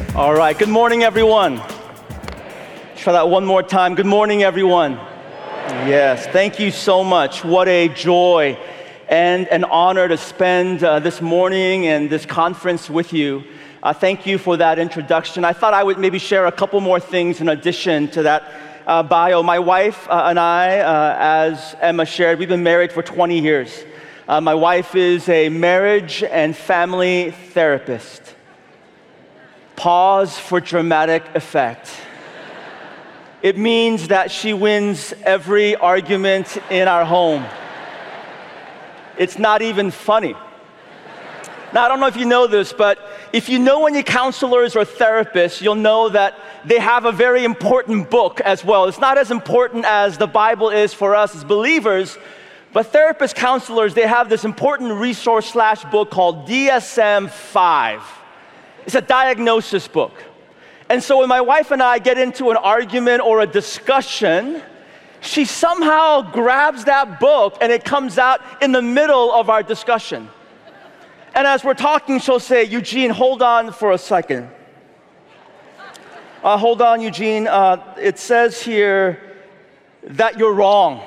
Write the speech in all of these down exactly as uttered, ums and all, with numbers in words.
All right, good morning, everyone. Let's try that one more time. Good morning, everyone. Yes, thank you so much. What a joy and an honor to spend uh, this morning and this conference with you. Uh, thank you for that introduction. I thought I would maybe share a couple more things in addition to that uh, bio. My wife uh, and I, uh, as Emma shared, we've been married for twenty years. Uh, my wife is a marriage and family therapist. Pause for dramatic effect. It means that she wins every argument in our home. It's not even funny. Now, I don't know if you know this, but if you know any counselors or therapists, you'll know that they have a very important book as well. It's not as important as the Bible is for us as believers, but therapists, counselors, they have this important resource slash book called D S M five. It's a diagnosis book. And so when my wife and I get into an argument or a discussion, she somehow grabs that book and it comes out in the middle of our discussion. And as we're talking, she'll say, Eugene, hold on for a second. Uh, hold on, Eugene. Uh, it says here that you're wrong.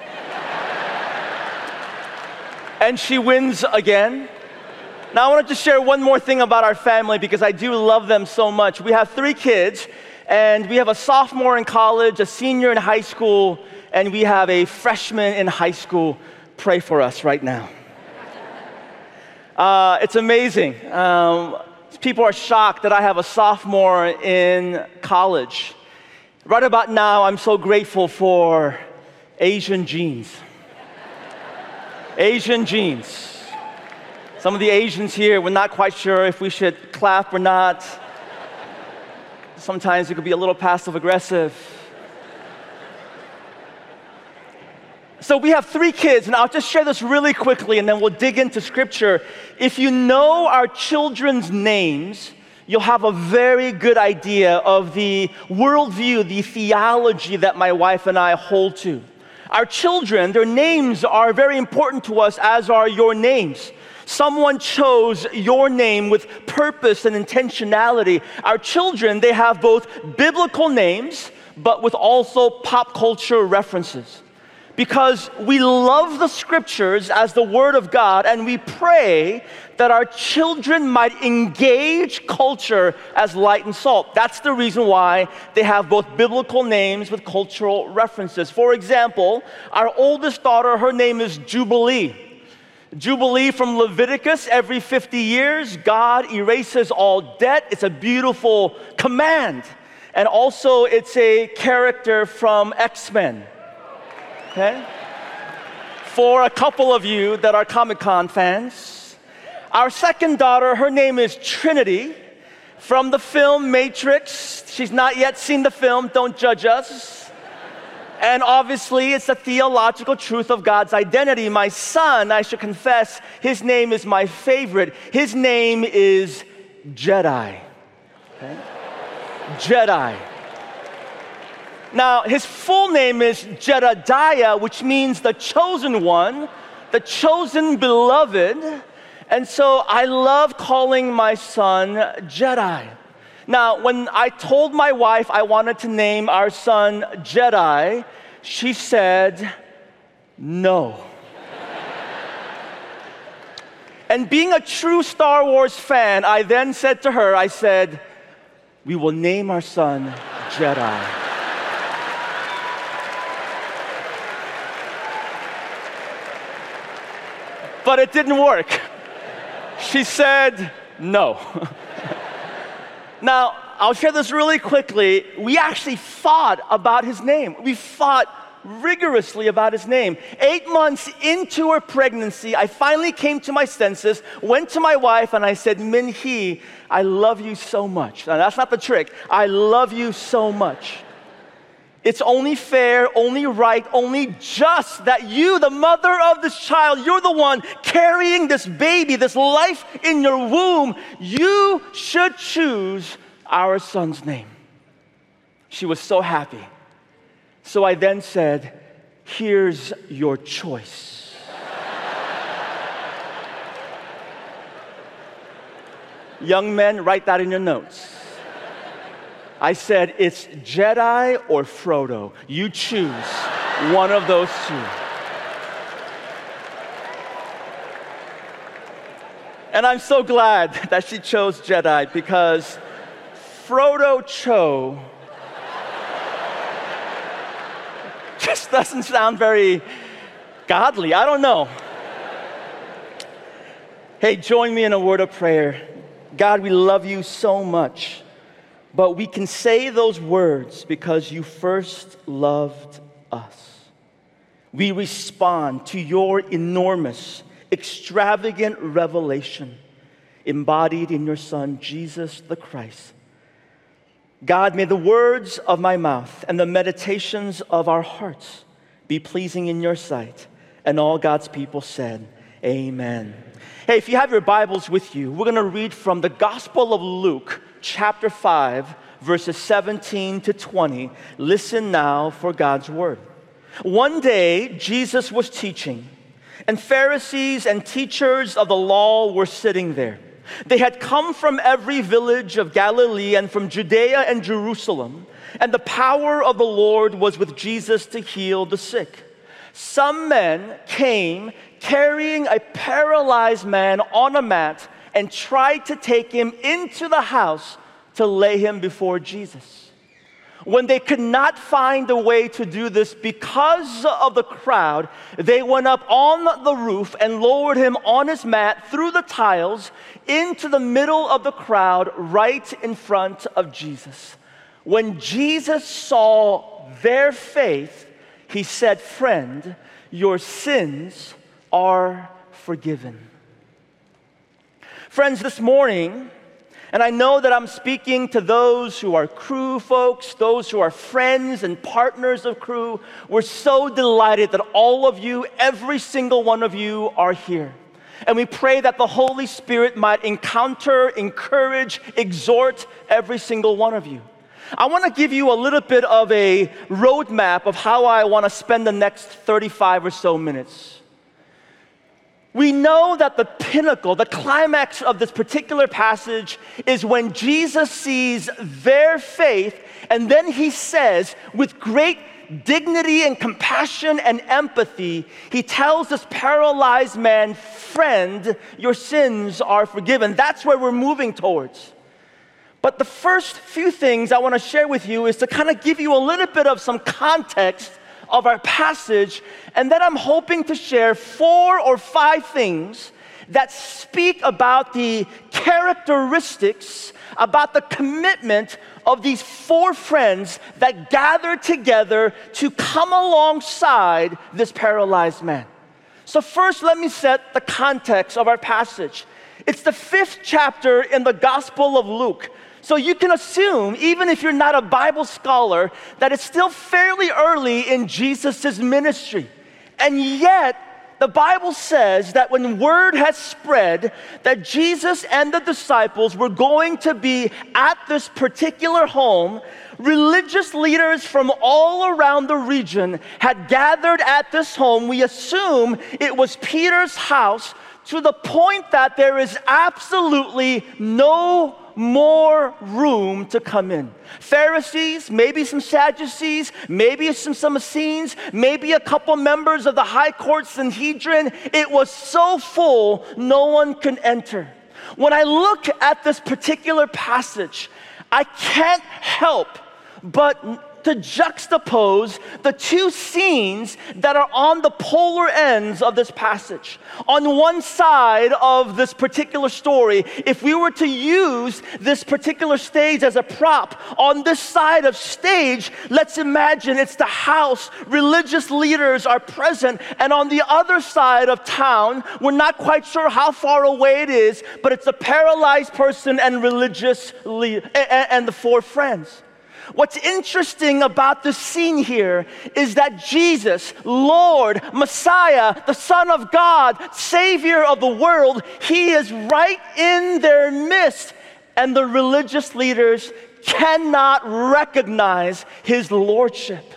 And she wins again. Now, I wanted to share one more thing about our family because I do love them so much. We have three kids, and we have a sophomore in college, a senior in high school, and we have a freshman in high school. Pray for us right now. Uh, it's amazing. Um, people are shocked that I have a sophomore in college. Right about now, I'm so grateful for Asian genes. Asian genes. Some of the Asians here, we're not quite sure if we should clap or not. Sometimes it could be a little passive-aggressive. So we have three kids, and I'll just share this really quickly, and then we'll dig into Scripture. If you know our children's names, you'll have a very good idea of the worldview, the theology that my wife and I hold to. Our children, their names are very important to us, as are your names. Someone chose your name with purpose and intentionality. Our children, they have both biblical names, but with also pop culture references. Because we love the scriptures as the word of God, and we pray that our children might engage culture as light and salt. That's the reason why they have both biblical names with cultural references. For example, our oldest daughter, her name is Jubilee. Jubilee from Leviticus, every fifty years, God erases all debt. It's a beautiful command. And also, it's a character from X-Men. Okay? For a couple of you that are Comic-Con fans, our second daughter, her name is Trinity from the film Matrix. She's not yet seen the film, don't judge us. And obviously, it's the theological truth of God's identity. My son, I should confess, his name is my favorite. His name is Jedi. Okay? Jedi. Now, his full name is Jedediah, which means the chosen one, the chosen beloved. And so I love calling my son Jedi. Now, when I told my wife I wanted to name our son Jedi, she said, no. And being a true Star Wars fan, I then said to her, I said, we will name our son Jedi. But it didn't work. She said, no. Now, I'll share this really quickly. We actually fought about his name. We fought rigorously about his name. Eight months into her pregnancy, I finally came to my senses, went to my wife, and I said, Min-hee, I love you so much. Now, that's not the trick. I love you so much. It's only fair, only right, only just that you, the mother of this child, you're the one carrying this baby, this life in your womb. You should choose our son's name. She was so happy. So I then said, here's your choice. Young men, write that in your notes. I said, it's Jedi or Frodo. You choose one of those two. And I'm so glad that she chose Jedi because Frodo Cho just doesn't sound very godly. I don't know. Hey, join me in a word of prayer. God, we love you so much, but we can say those words because you first loved us. We respond to your enormous, extravagant revelation embodied in your Son, Jesus the Christ. God, may the words of my mouth and the meditations of our hearts be pleasing in your sight. And all God's people said, amen. Hey, if you have your Bibles with you, we're going to read from the Gospel of Luke, chapter five, verses seventeen to twenty. Listen now for God's word. One day, Jesus was teaching, and Pharisees and teachers of the law were sitting there. They had come from every village of Galilee and from Judea and Jerusalem, and the power of the Lord was with Jesus to heal the sick. Some men came carrying a paralyzed man on a mat and tried to take him into the house to lay him before Jesus. When they could not find a way to do this because of the crowd, they went up on the roof and lowered him on his mat through the tiles into the middle of the crowd right in front of Jesus. When Jesus saw their faith, he said, "Friend, your sins are forgiven." Friends, this morning, and I know that I'm speaking to those who are Cru folks, those who are friends and partners of Cru. We're so delighted that all of you, every single one of you, are here. And we pray that the Holy Spirit might encounter, encourage, exhort every single one of you. I want to give you a little bit of a roadmap of how I want to spend the next thirty-five or so minutes. We know that the pinnacle, the climax of this particular passage is when Jesus sees their faith, and then he says, with great dignity and compassion and empathy, he tells this paralyzed man, "Friend, your sins are forgiven." That's where we're moving towards. But the first few things I want to share with you is to kind of give you a little bit of some context of our passage, and then I'm hoping to share four or five things that speak about the characteristics, about the commitment of these four friends that gathered together to come alongside this paralyzed man. So first, let me set the context of our passage. It's the fifth chapter in the Gospel of Luke. So you can assume, even if you're not a Bible scholar, that it's still fairly early in Jesus' ministry. And yet, the Bible says that when word has spread that Jesus and the disciples were going to be at this particular home, religious leaders from all around the region had gathered at this home. We assume it was Peter's house, to the point that there is absolutely no more room to come in. Pharisees, maybe some Sadducees, maybe some, some Essenes, maybe a couple members of the high court Sanhedrin. It was so full, no one could enter. When I look at this particular passage, I can't help but to juxtapose the two scenes that are on the polar ends of this passage. On one side of this particular story, if we were to use this particular stage as a prop, on this side of stage, let's imagine it's the house, religious leaders are present, and on the other side of town, we're not quite sure how far away it is, but it's a paralyzed person and religious leader, and, and the four friends. What's interesting about this scene here is that Jesus, Lord, Messiah, the Son of God, Savior of the world, he is right in their midst, and the religious leaders cannot recognize his lordship.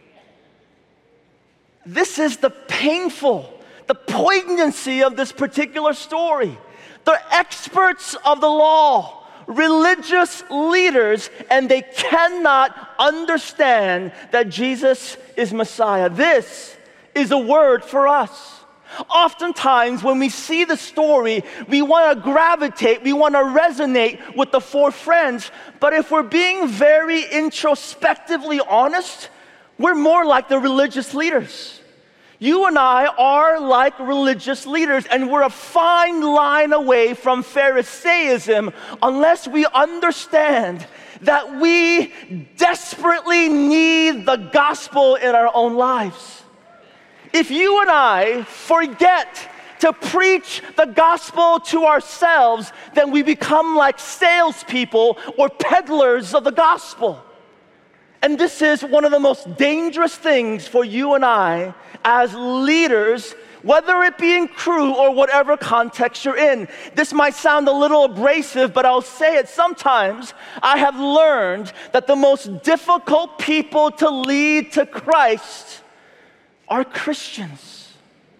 This is the painful, the poignancy of this particular story. They're experts of the law, religious leaders, and they cannot understand that Jesus is Messiah. This is a word for us. Oftentimes, when we see the story, we want to gravitate, we want to resonate with the four friends. But if we're being very introspectively honest, we're more like the religious leaders. You and I are like religious leaders, and we're a fine line away from Pharisaism unless we understand that we desperately need the gospel in our own lives. If you and I forget to preach the gospel to ourselves, then we become like salespeople or peddlers of the gospel. And this is one of the most dangerous things for you and I as leaders, whether it be in Cru or whatever context you're in. This might sound a little abrasive, but I'll say it. Sometimes I have learned that the most difficult people to lead to Christ are Christians.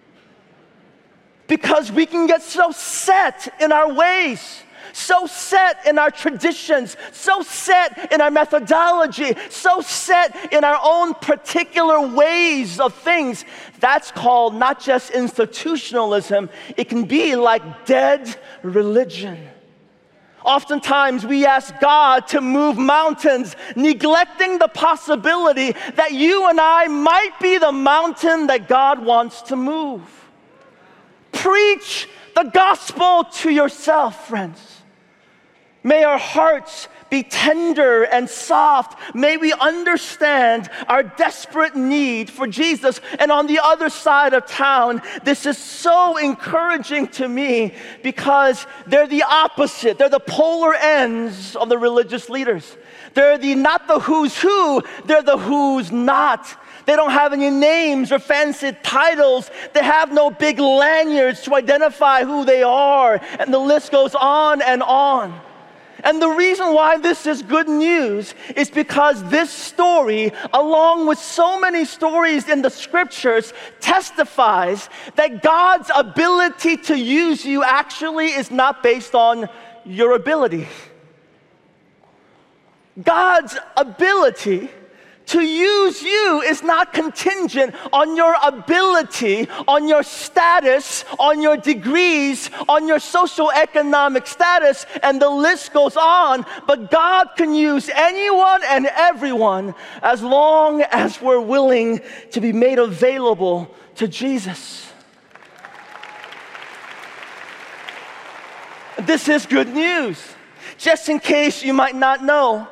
Because we can get so set in our ways, so set in our traditions, so set in our methodology, so set in our own particular ways of things. That's called not just institutionalism, it can be like dead religion. Oftentimes we ask God to move mountains, neglecting the possibility that you and I might be the mountain that God wants to move. Preach the gospel to yourself, friends. May our hearts be tender and soft. May we understand our desperate need for Jesus. And on the other side of town, this is so encouraging to me because they're the opposite. They're the polar ends of the religious leaders. They're the not the who's who, they're the who's not. They don't have any names or fancy titles. They have no big lanyards to identify who they are. And the list goes on and on. And the reason why this is good news is because this story, along with so many stories in the scriptures, testifies that God's ability to use you actually is not based on your ability. God's ability to use you is not contingent on your ability, on your status, on your degrees, on your socioeconomic status, and the list goes on. But God can use anyone and everyone as long as we're willing to be made available to Jesus. This is good news. Just in case you might not know,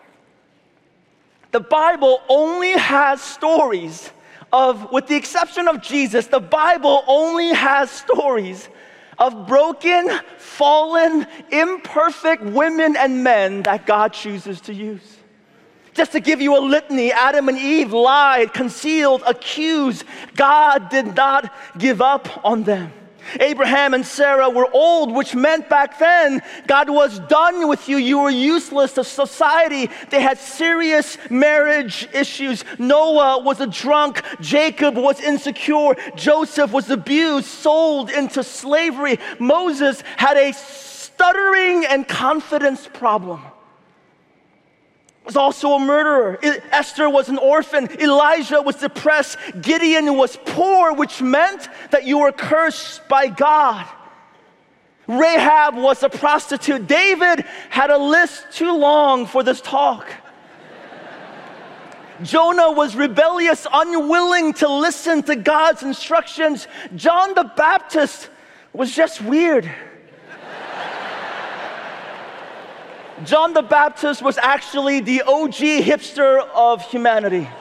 the Bible only has stories of, with the exception of Jesus, the Bible only has stories of broken, fallen, imperfect women and men that God chooses to use. Just to give you a litany, Adam and Eve lied, concealed, accused. God did not give up on them. Abraham and Sarah were old, which meant back then God was done with you. You were useless to society. They had serious marriage issues. Noah was a drunk. Jacob was insecure. Joseph was abused, sold into slavery. Moses had a stuttering and confidence problem. Was also a murderer. Esther was an orphan. Elijah was depressed. Gideon was poor, which meant that you were cursed by God. Rahab was a prostitute. David had a list too long for this talk. Jonah was rebellious, unwilling to listen to God's instructions. John the Baptist was just weird. John the Baptist was actually the O G hipster of humanity.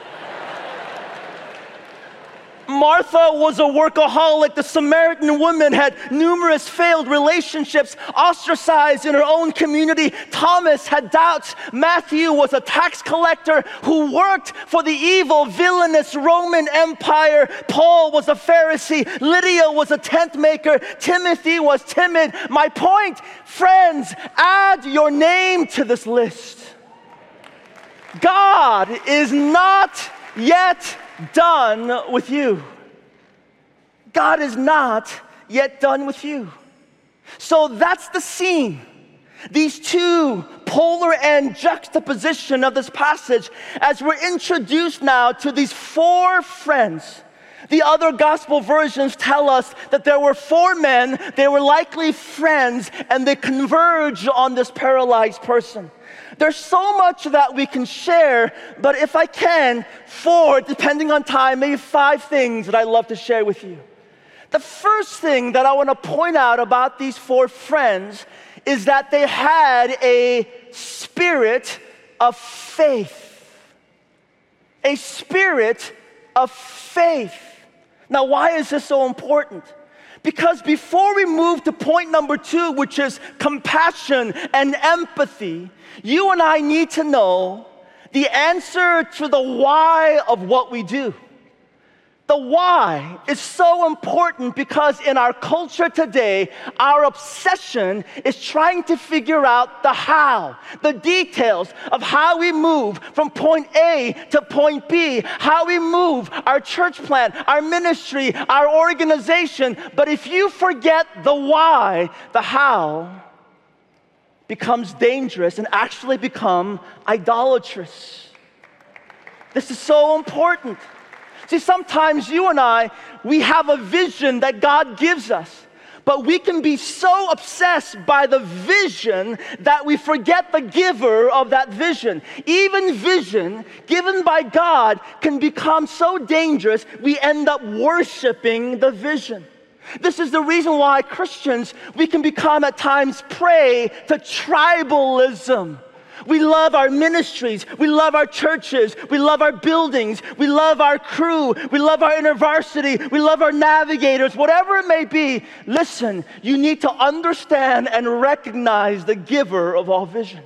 Martha was a workaholic. The Samaritan woman had numerous failed relationships, ostracized in her own community. Thomas had doubts. Matthew was a tax collector who worked for the evil, villainous Roman Empire. Paul was a Pharisee. Lydia was a tent maker. Timothy was timid. My point, friends, add your name to this list. God is not yet done with you. God is not yet done with you. So that's the scene. These two polar end juxtaposition of this passage as we're introduced now to these four friends. The other gospel versions tell us that there were four men, they were likely friends, and they converge on this paralyzed person. There's so much that we can share, but if I can, four, depending on time, maybe five things that I love to share with you. The first thing that I want to point out about these four friends is that they had a spirit of faith. A spirit of faith. Now, why is this so important? Because before we move to point number two, which is compassion and empathy, you and I need to know the answer to the why of what we do. The why is so important because in our culture today, our obsession is trying to figure out the how, the details of how we move from point A to point B, how we move our church plan, our ministry, our organization. But if you forget the why, the how becomes dangerous and actually become idolatrous. This is so important. See, sometimes you and I, we have a vision that God gives us, but we can be so obsessed by the vision that we forget the giver of that vision. Even vision given by God can become so dangerous, we end up worshiping the vision. This is the reason why Christians, we can become at times prey to tribalism. We love our ministries, we love our churches, we love our buildings, we love our crew, we love our InterVarsity, we love our navigators, whatever it may be. Listen, you need to understand and recognize the giver of all vision.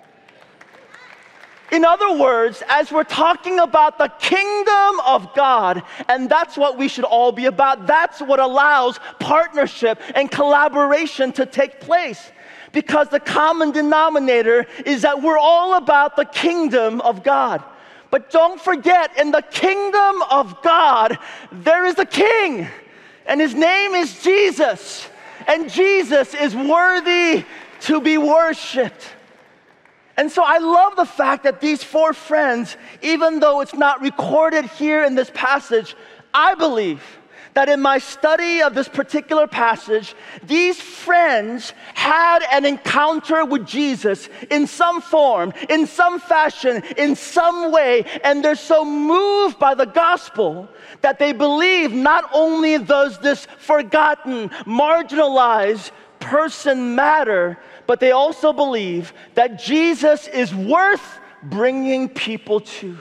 In other words, as we're talking about the kingdom of God, and that's what we should all be about, that's what allows partnership and collaboration to take place. Because the common denominator is that we're all about the kingdom of God. But don't forget, in the kingdom of God, there is a king, and his name is Jesus. And Jesus is worthy to be worshiped. And so I love the fact that these four friends, even though it's not recorded here in this passage, I believe that in my study of this particular passage, these friends had an encounter with Jesus in some form, in some fashion, in some way, and they're so moved by the gospel that they believe not only does this forgotten, marginalized person matter, but they also believe that Jesus is worth bringing people to.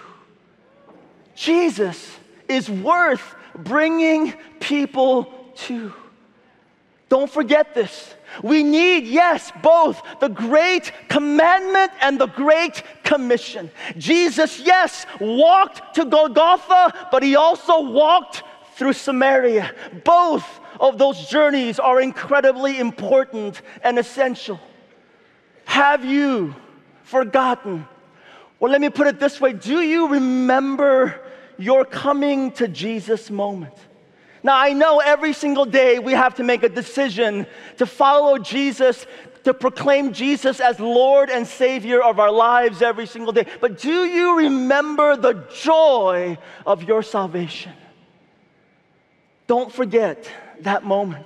Jesus is worth bringing people to. Don't forget this. We need, yes, both the great commandment and the great commission. Jesus, yes, walked to Golgotha, but he also walked through Samaria. Both of those journeys are incredibly important and essential. Have you forgotten? Well, let me put it this way. Do you remember your coming to Jesus moment? Now, I know every single day we have to make a decision to follow Jesus, to proclaim Jesus as Lord and Savior of our lives every single day. But do you remember the joy of your salvation? Don't forget that moment.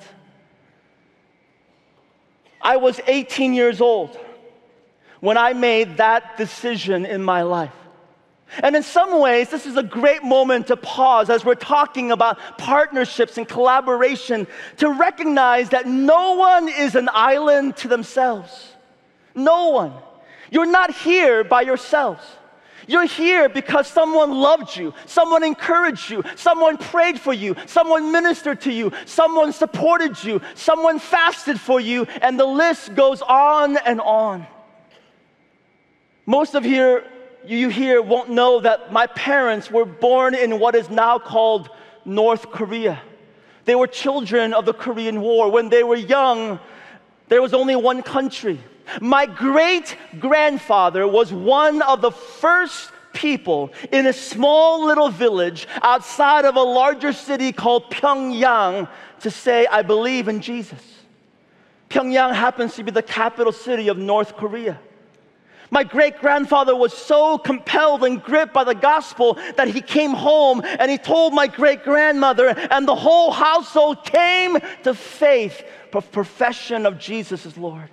I was eighteen years old when I made that decision in my life. And in some ways, this is a great moment to pause as we're talking about partnerships and collaboration to recognize that no one is an island to themselves. No one. You're not here by yourselves. You're here because someone loved you, someone encouraged you, someone prayed for you, someone ministered to you, someone supported you, someone fasted for you, and the list goes on and on. Most of you you here won't know that my parents were born in what is now called North Korea. They were children of the Korean War. When they were young, there was only one country. My great-grandfather was one of the first people in a small little village outside of a larger city called Pyongyang to say, I believe in Jesus. Pyongyang happens to be the capital city of North Korea. My great-grandfather was so compelled and gripped by the gospel that he came home and he told my great-grandmother, and the whole household came to faith, of profession of Jesus as Lord.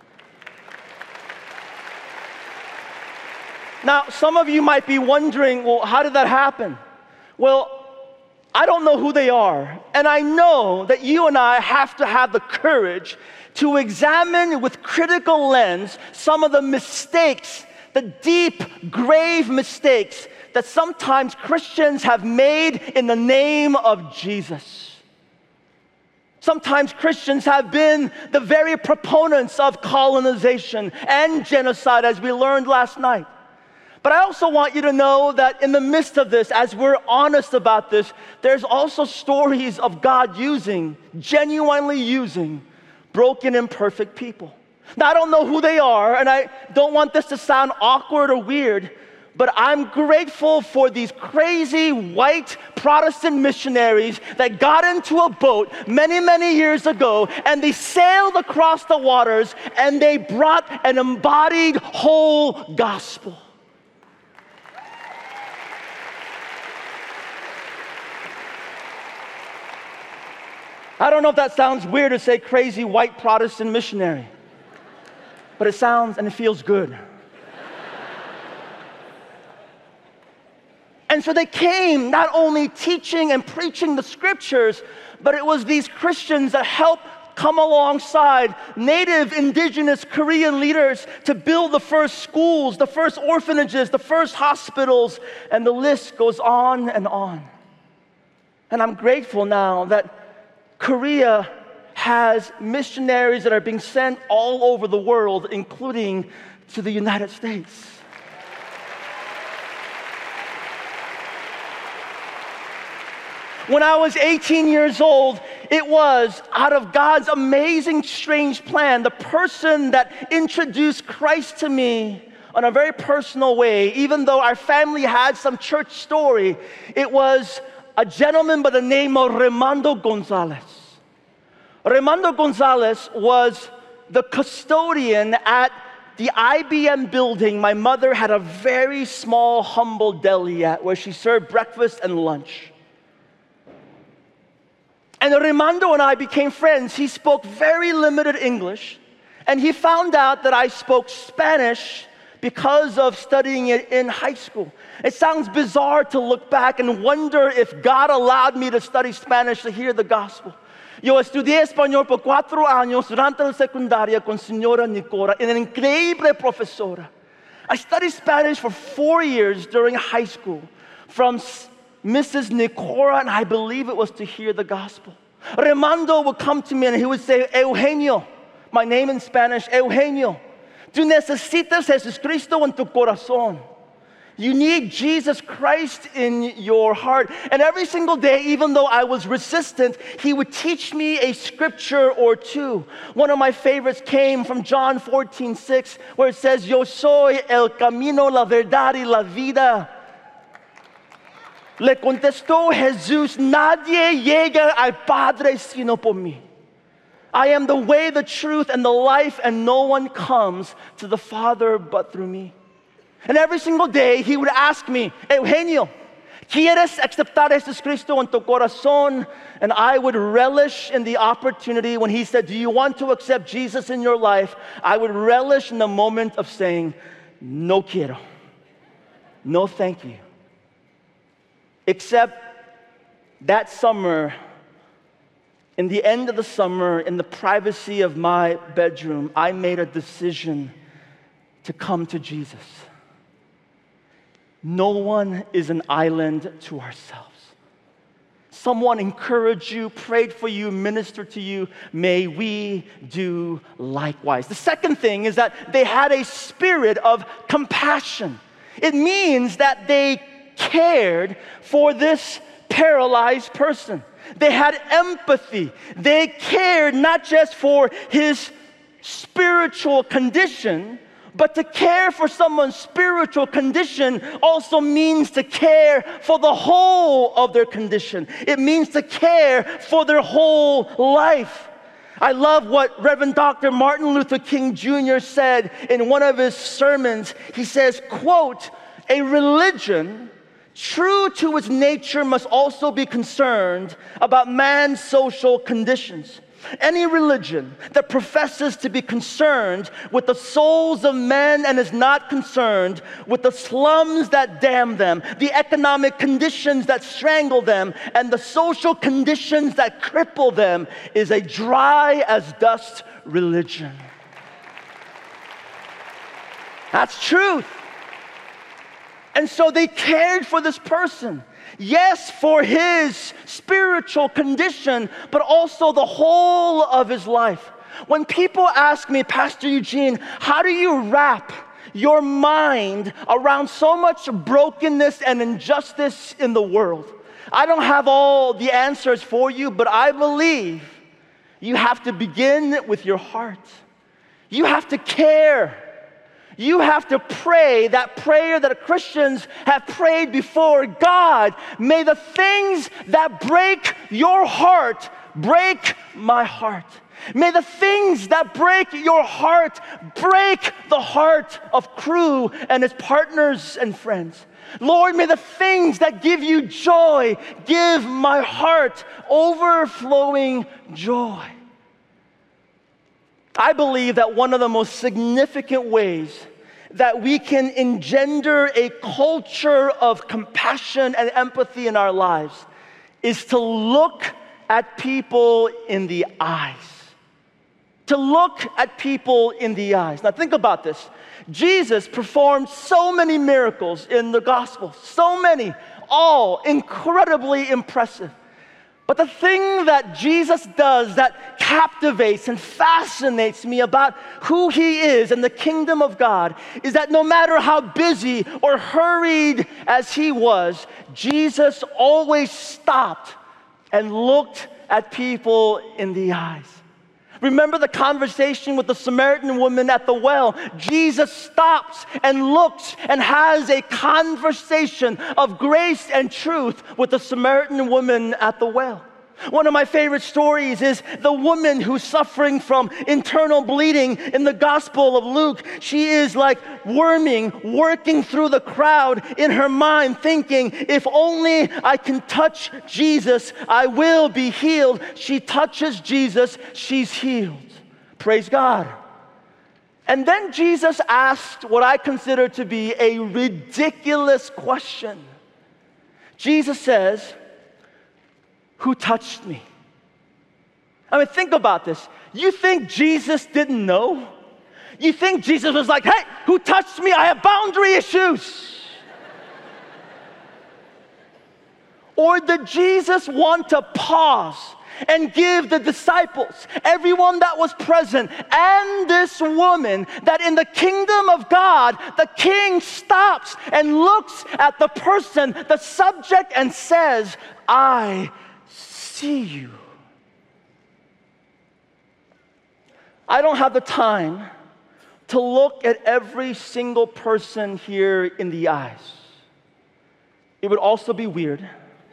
Now, some of you might be wondering, well, how did that happen? Well, I don't know who they are, and I know that you and I have to have the courage to examine with critical lens some of the mistakes, the deep, grave mistakes that sometimes Christians have made in the name of Jesus. Sometimes Christians have been the very proponents of colonization and genocide, as we learned last night. But I also want you to know that in the midst of this, as we're honest about this, there's also stories of God using, genuinely using, broken, imperfect people. Now, I don't know who they are, and I don't want this to sound awkward or weird, but I'm grateful for these crazy white Protestant missionaries that got into a boat many, many years ago, and they sailed across the waters, and they brought an embodied whole gospel. I don't know if that sounds weird to say crazy white Protestant missionary, but it sounds and it feels good. And so they came not only teaching and preaching the scriptures, but it was these Christians that helped come alongside native indigenous Korean leaders to build the first schools, the first orphanages, the first hospitals, and the list goes on and on. And I'm grateful now that Korea has missionaries that are being sent all over the world, including to the United States. When I was eighteen years old, it was out of God's amazing, strange plan, the person that introduced Christ to me in a very personal way, even though our family had some church story, it was a gentleman by the name of Raimondo Gonzalez. Raimondo Gonzalez was the custodian at the I B M building my mother had a very small, humble deli at, where she served breakfast and lunch. And Raimondo and I became friends. He spoke very limited English, and he found out that I spoke Spanish because of studying it in high school. It sounds bizarre to look back and wonder if God allowed me to study Spanish to hear the gospel. Yo estudié español por cuatro años durante la secundaria con señora Nicora, una increíble profesora. I studied Spanish for four years during high school from Missus Nicora, and I believe it was to hear the gospel. Raimondo would come to me and he would say, Eugenio, my name in Spanish, Eugenio, tú necesitas Jesucristo en tu corazón. You need Jesus Christ in your heart. And every single day, even though I was resistant, he would teach me a scripture or two. One of my favorites came from John fourteen six, where it says, Yo soy el camino, la verdad y la vida. Le contestó Jesús, nadie llega al Padre sino por mí. I am the way, the truth, and the life, and no one comes to the Father but through me. And every single day, he would ask me, Eugenio, ¿quieres aceptar a Jesucristo en tu corazón? And I would relish in the opportunity when he said, do you want to accept Jesus in your life? I would relish in the moment of saying, no quiero. No thank you. Except that summer, in the end of the summer, in the privacy of my bedroom, I made a decision to come to Jesus. No one is an island to ourselves. Someone encouraged you, prayed for you, ministered to you. May we do likewise. The second thing is that they had a spirit of compassion. It means that they cared for this paralyzed person. They had empathy. They cared not just for his spiritual condition, but to care for someone's spiritual condition also means to care for the whole of their condition. It means to care for their whole life. I love what Reverend Doctor Martin Luther King Junior said in one of his sermons. He says, quote, "A religion true to its nature must also be concerned about man's social conditions. Any religion that professes to be concerned with the souls of men and is not concerned with the slums that damn them, the economic conditions that strangle them, and the social conditions that cripple them is a dry as dust religion." That's truth. And so they cared for this person. Yes, for his spiritual condition, but also the whole of his life. When people ask me, "Pastor Eugene, how do you wrap your mind around so much brokenness and injustice in the world?" I don't have all the answers for you, but I believe you have to begin with your heart. You have to care. You have to pray that prayer that Christians have prayed before. God, may the things that break your heart break my heart. May the things that break your heart break the heart of Cru and his partners and friends. Lord, may the things that give you joy give my heart overflowing joy. I believe that one of the most significant ways that we can engender a culture of compassion and empathy in our lives is to look at people in the eyes. To look at people in the eyes. Now think about this. Jesus performed so many miracles in the gospel, so many, all incredibly impressive. But the thing that Jesus does that captivates and fascinates me about who he is and the kingdom of God is that no matter how busy or hurried as he was, Jesus always stopped and looked at people in the eyes. Remember the conversation with the Samaritan woman at the well? Jesus stops and looks and has a conversation of grace and truth with the Samaritan woman at the well. One of my favorite stories is the woman who's suffering from internal bleeding in the Gospel of Luke. She is like worming, working through the crowd in her mind, thinking, if only I can touch Jesus, I will be healed. She touches Jesus, she's healed. Praise God. And then Jesus asked what I consider to be a ridiculous question. Jesus says, "Who touched me?" I mean, think about this. You think Jesus didn't know? You think Jesus was like, "Hey, who touched me? I have boundary issues." Or did Jesus want to pause and give the disciples, everyone that was present, and this woman, that in the kingdom of God, the king stops and looks at the person, the subject, and says, "I see you." I don't have the time to look at every single person here in the eyes. It would also be weird.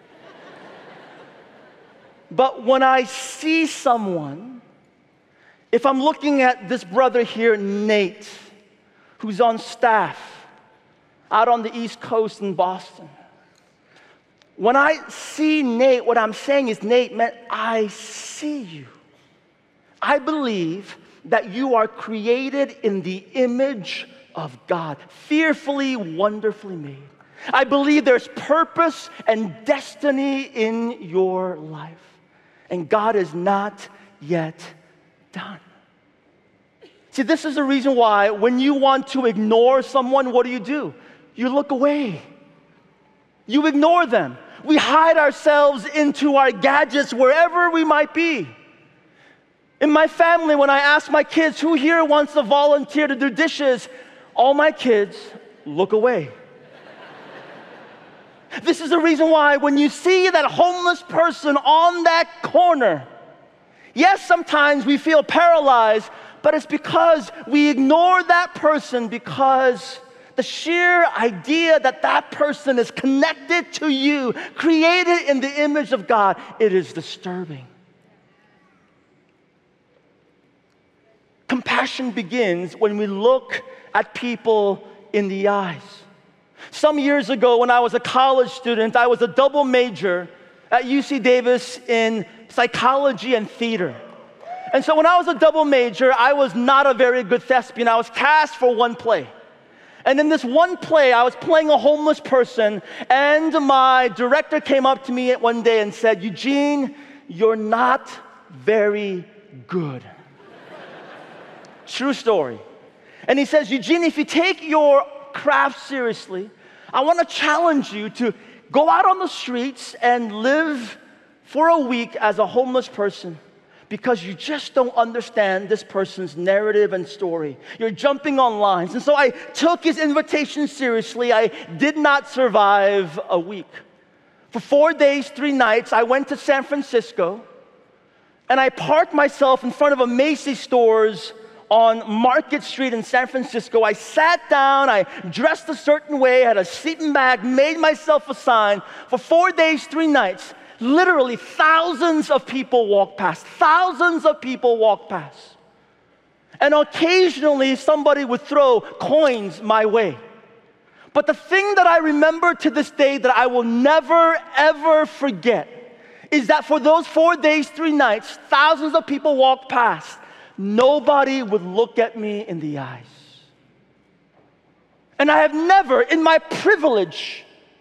But when I see someone, if I'm looking at this brother here, Nate, who's on staff out on the East Coast in Boston, when I see Nate, what I'm saying is, Nate, man, I see you. I believe that you are created in the image of God, fearfully, wonderfully made. I believe there's purpose and destiny in your life. And God is not yet done. See, this is the reason why when you want to ignore someone, what do you do? You look away. You ignore them. We hide ourselves into our gadgets wherever we might be. In my family, when I ask my kids, who here wants to volunteer to do dishes? All my kids look away. This is the reason why when you see that homeless person on that corner, yes, sometimes we feel paralyzed, but it's because we ignore that person because the sheer idea that that person is connected to you, created in the image of God, it is disturbing. compassion begins when we look at people in the eyes. Some years ago, when I was a college student, I was a double major at U C Davis in psychology and theater. And so when I was a double major, I was not a very good thespian. I was cast for one play. And in this one play, I was playing a homeless person, and my director came up to me one day and said, "Eugene, you're not very good." True story. And he says, "Eugene, if you take your craft seriously, I want to challenge you to go out on the streets and live for a week as a homeless person, because you just don't understand this person's narrative and story. You're jumping on lines." And so I took his invitation seriously. I did not survive a week. For four days, three nights, I went to San Francisco, and I parked myself in front of a Macy's stores on Market Street in San Francisco. I sat down, I dressed a certain way, had a sleeping bag, made myself a sign. For four days, three nights, literally thousands of people walked past. Thousands of people walked past. And occasionally somebody would throw coins my way. But the thing that I remember to this day that I will never, ever forget is that for those four days, three nights, thousands of people walked past. Nobody would look at me in the eyes. And I have never, in my privilege,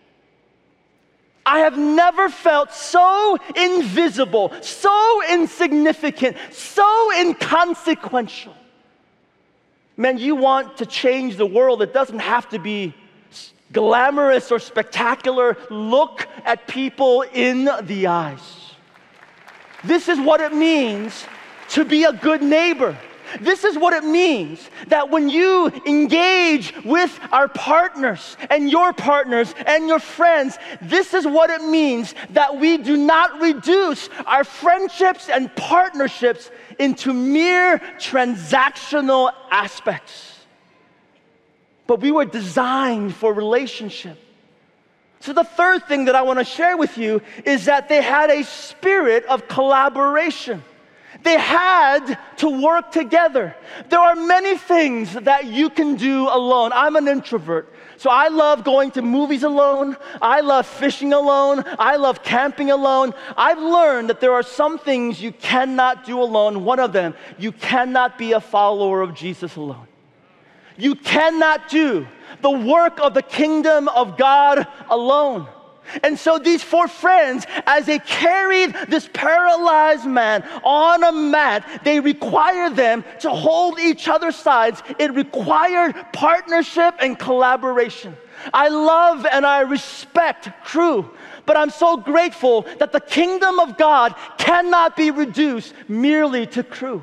I have never felt so invisible, so insignificant, so inconsequential. Man, you want to change the world, it doesn't have to be glamorous or spectacular. Look at people in the eyes. This is what it means to be a good neighbor. This is what it means that when you engage with our partners and your partners and your friends, this is what it means that we do not reduce our friendships and partnerships into mere transactional aspects. But we were designed for relationship. So the third thing that I want to share with you is that they had a spirit of collaboration. They had to work together. There are many things that you can do alone. I'm an introvert, so I love going to movies alone. I love fishing alone. I love camping alone. I've learned that there are some things you cannot do alone. One of them, you cannot be a follower of Jesus alone. You cannot do the work of the kingdom of God alone. And so these four friends, as they carried this paralyzed man on a mat, they required them to hold each other's sides. It required partnership and collaboration. I love and I respect Cru, but I'm so grateful that the kingdom of God cannot be reduced merely to Cru.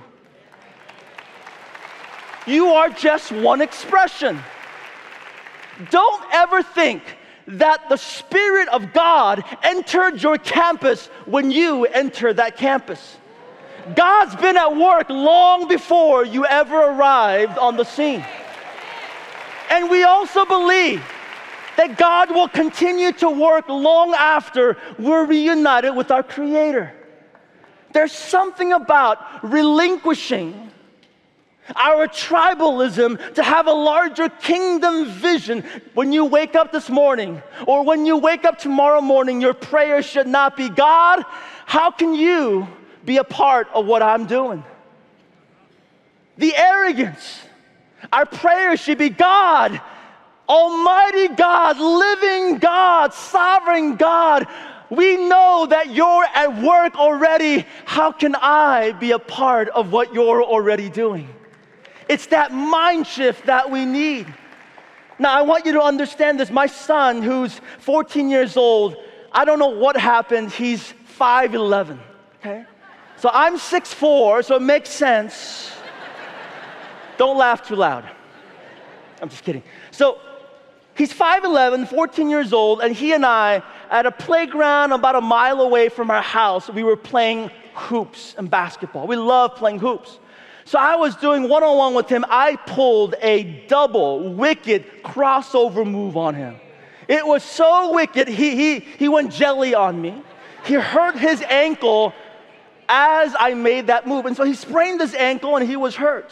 You are just one expression. Don't ever think that the Spirit of God entered your campus when you entered that campus. God's been at work long before you ever arrived on the scene. And we also believe that God will continue to work long after we're reunited with our Creator. There's something about relinquishing our tribalism to have a larger kingdom vision. When you wake up this morning, or when you wake up tomorrow morning, your prayer should not be, "God, how can you be a part of what I'm doing?" The arrogance. Our prayer should be, "God, Almighty God, living God, sovereign God, we know that you're at work already. How can I be a part of what you're already doing?" It's that mind shift that we need. Now, I want you to understand this. My son, who's fourteen years old, I don't know what happened. He's five eleven, okay? So I'm six four, so it makes sense. Don't laugh too loud. I'm just kidding. So he's five eleven, fourteen years old, and he and I, at a playground about a mile away from our house, we were playing hoops and basketball. We love playing hoops. So I was doing one-on-one with him. I pulled a double wicked crossover move on him. It was so wicked, he, he, he went jelly on me. He hurt his ankle as I made that move. And so he sprained his ankle and he was hurt.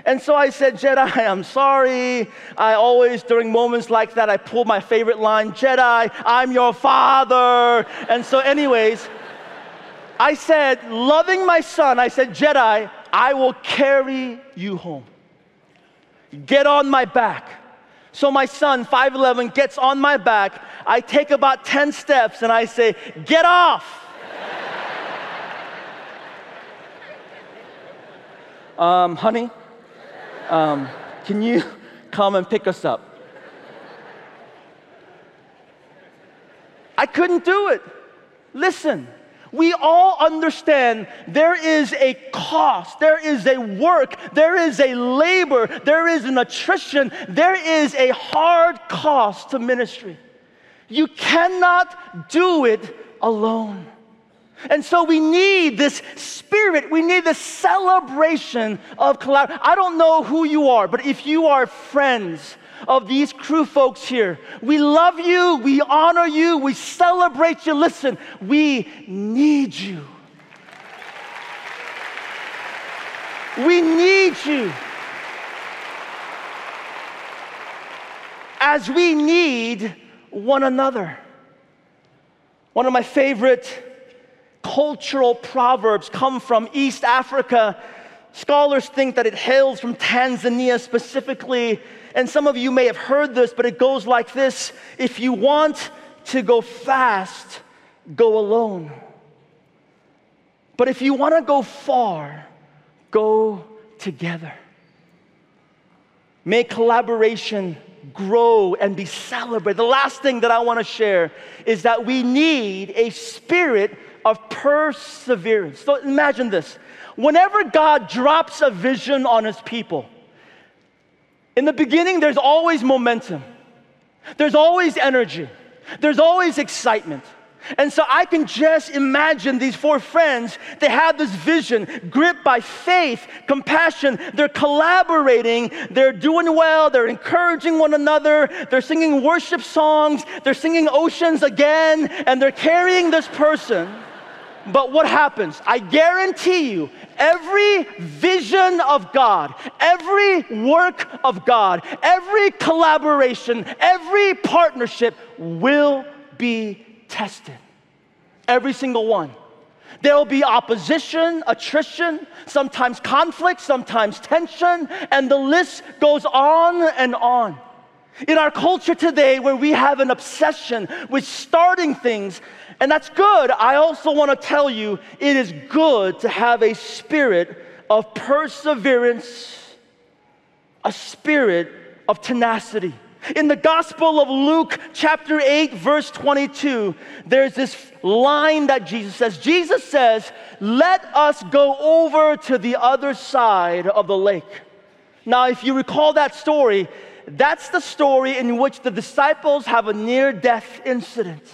And so I said, Jedi, I'm sorry. I always, during moments like that, I pull my favorite line, Jedi, I'm your father. And so anyways, I said, loving my son, I said, Jedi, I will carry you home. Get on my back. So my son, five eleven, gets on my back. I take about ten steps and I say, get off. um, honey, um, can you come and pick us up? I couldn't do it. Listen. We all understand there is a cost, there is a work, there is a labor, there is an attrition, there is a hard cost to ministry. You cannot do it alone. And so we need this spirit, we need this celebration of collaboration. I don't know who you are, but if you are friends of these crew folks here, we love you, we honor you, we celebrate you. Listen, we need you. We need you. As we need one another. One of my favorite cultural proverbs come from East Africa. Scholars think that it hails from Tanzania specifically. And some of you may have heard this, but it goes like this: if you want to go fast, go alone. But if you want to go far, go together. May collaboration grow and be celebrated. The last thing that I want to share is that we need a spirit of perseverance. So imagine this. Whenever God drops a vision on his people, in the beginning, there's always momentum. There's always energy. There's always excitement. And so I can just imagine these four friends, they have this vision, gripped by faith, compassion. They're collaborating. They're doing well. They're encouraging one another. They're singing worship songs. They're singing Oceans Again. And they're carrying this person. But what happens? I guarantee you, every vision of God, every work of God, every collaboration, every partnership will be tested. Every single one. There will be opposition, attrition, sometimes conflict, sometimes tension, and the list goes on and on. In our culture today, where we have an obsession with starting things, and that's good, I also want to tell you, it is good to have a spirit of perseverance, a spirit of tenacity. In the Gospel of Luke, chapter eight, verse twenty-two, there's this line that Jesus says. Jesus says, "Let us go over to the other side of the lake." Now, if you recall that story, that's the story in which the disciples have a near-death incident.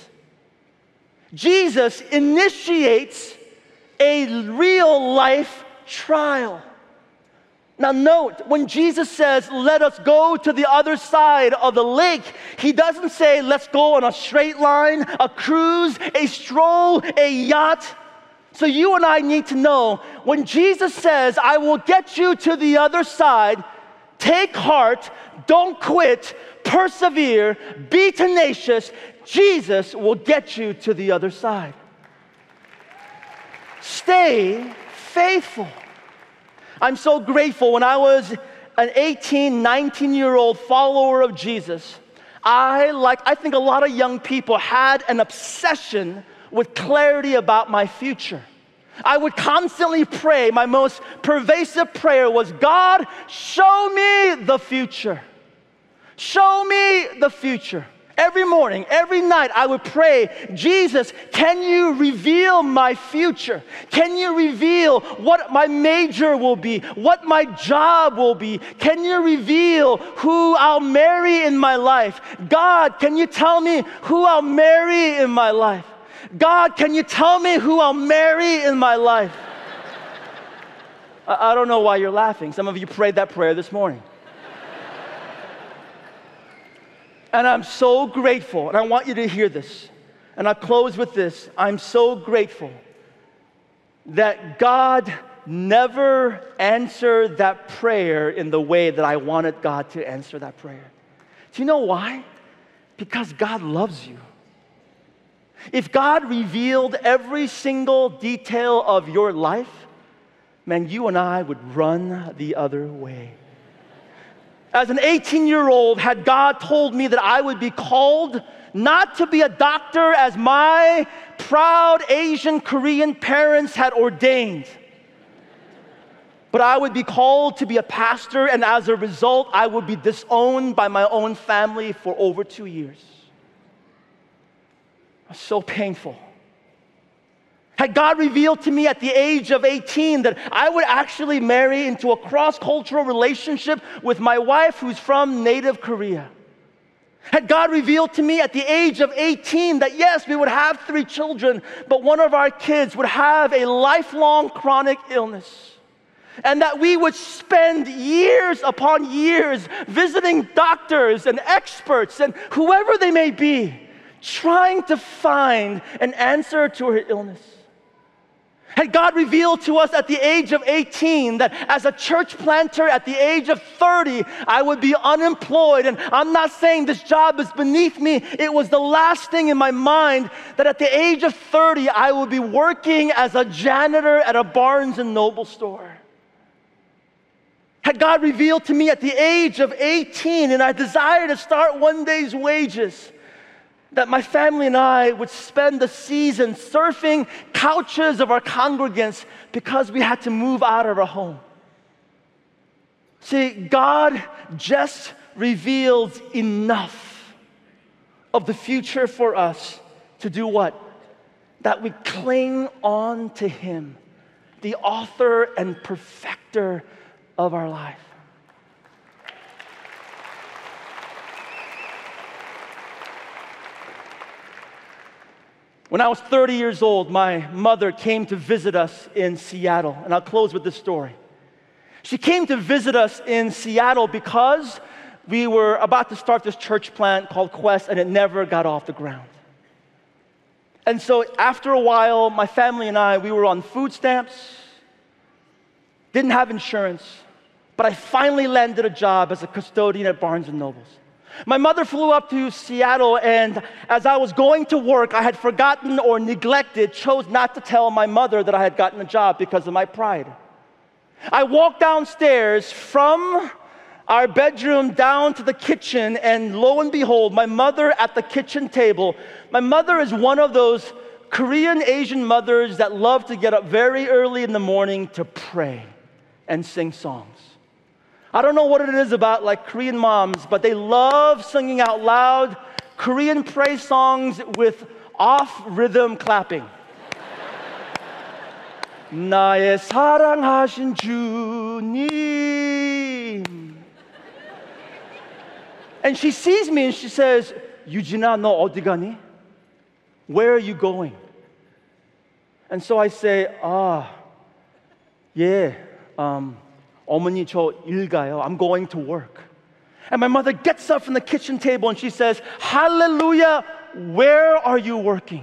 Jesus initiates a real-life trial. Now note, when Jesus says, let us go to the other side of the lake, he doesn't say, let's go on a straight line, a cruise, a stroll, a yacht. So you and I need to know, when Jesus says, I will get you to the other side, take heart, don't quit, persevere, be tenacious, Jesus will get you to the other side. Stay faithful. I'm so grateful. When I was an eighteen, nineteen-year-old follower of Jesus, I, like I think a lot of young people, had an obsession with clarity about my future. I would constantly pray. My most pervasive prayer was, God, show me the future. Show me the future. Every morning, every night, I would pray, Jesus, can you reveal my future? Can you reveal what my major will be, what my job will be? Can you reveal who I'll marry in my life? God, can you tell me who I'll marry in my life? God, can you tell me who I'll marry in my life? I, I don't know why you're laughing. Some of you prayed that prayer this morning. And I'm so grateful, and I want you to hear this, and I'll close with this. I'm so grateful that God never answered that prayer in the way that I wanted God to answer that prayer. Do you know why? Because God loves you. If God revealed every single detail of your life, man, you and I would run the other way. As an eighteen-year-old, had God told me that I would be called not to be a doctor as my proud Asian Korean parents had ordained, but I would be called to be a pastor, and as a result, I would be disowned by my own family for over two years. It was so painful. Had God revealed to me at the age of eighteen that I would actually marry into a cross-cultural relationship with my wife who's from native Korea. Had God revealed to me at the age of eighteen that yes, we would have three children, but one of our kids would have a lifelong chronic illness. And that we would spend years upon years visiting doctors and experts and whoever they may be, trying to find an answer to her illness. Had God revealed to us at the age of eighteen that as a church planter at the age of thirty, I would be unemployed, and I'm not saying this job is beneath me, it was the last thing in my mind that at the age of thirty, I would be working as a janitor at a Barnes and Noble store. Had God revealed to me at the age of eighteen, and I desired to start one day's wages, that my family and I would spend the season surfing couches of our congregants because we had to move out of our home. See, God just reveals enough of the future for us to do what? That we cling on to Him, the author and perfecter of our life. When I was thirty years old, my mother came to visit us in Seattle, and I'll close with this story. She came to visit us in Seattle because we were about to start this church plant called Quest, and it never got off the ground. And so after a while, my family and I, we were on food stamps, didn't have insurance, but I finally landed a job as a custodian at Barnes and Nobles. My mother flew up to Seattle, and as I was going to work, I had forgotten or neglected, chose not to tell my mother that I had gotten a job because of my pride. I walked downstairs from our bedroom down to the kitchen, and lo and behold, my mother at the kitchen table. My mother is one of those Korean Asian mothers that love to get up very early in the morning to pray and sing songs. I don't know what it is about like Korean moms, but they love singing out loud Korean praise songs with off-rhythm clapping. 나의 사랑하신 주님. And she sees me and she says, 유진아, 너 어디 가니? Where are you going? And so I say, ah, yeah, um, 어머니 저 일 가요. I'm going to work. And my mother gets up from the kitchen table and she says, Hallelujah, where are you working?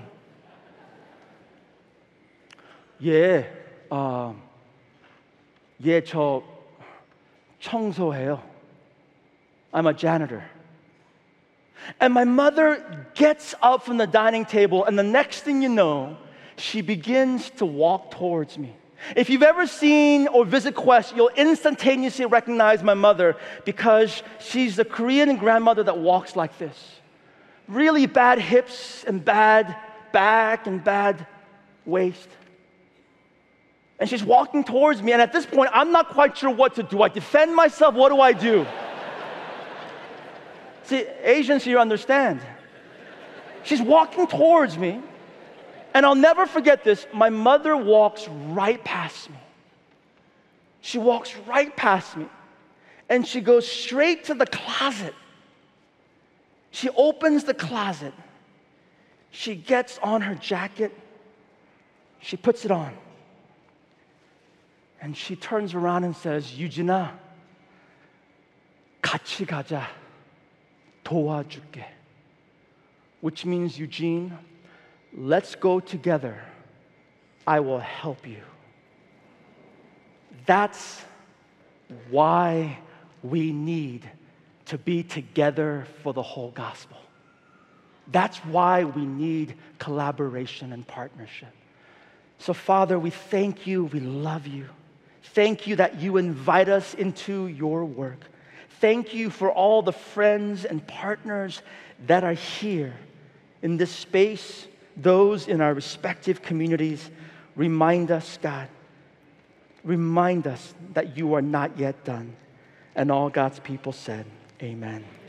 예, 어, 예, 저 청소해요. I'm a janitor. And my mother gets up from the dining table, and the next thing you know, she begins to walk towards me. If you've ever seen or visit Quest, you'll instantaneously recognize my mother because she's the Korean grandmother that walks like this. Really bad hips and bad back and bad waist. And she's walking towards me, and at this point, I'm not quite sure what to do. I defend myself, what do I do? See, Asians here understand. She's walking towards me, and I'll never forget this. My mother walks right past me. She walks right past me, and she goes straight to the closet. She opens the closet. She gets on her jacket. She puts it on. And she turns around and says, 유진아, 같이 가자. 도와줄게. Which means, Eugene, let's go together. I will help you. That's why we need to be together for the whole gospel. That's why we need collaboration and partnership. So, Father, we thank you, we love you. Thank you that you invite us into your work. Thank you for all the friends and partners that are here in this space, those in our respective communities. Remind us, God, remind us that you are not yet done. And all God's people said, amen.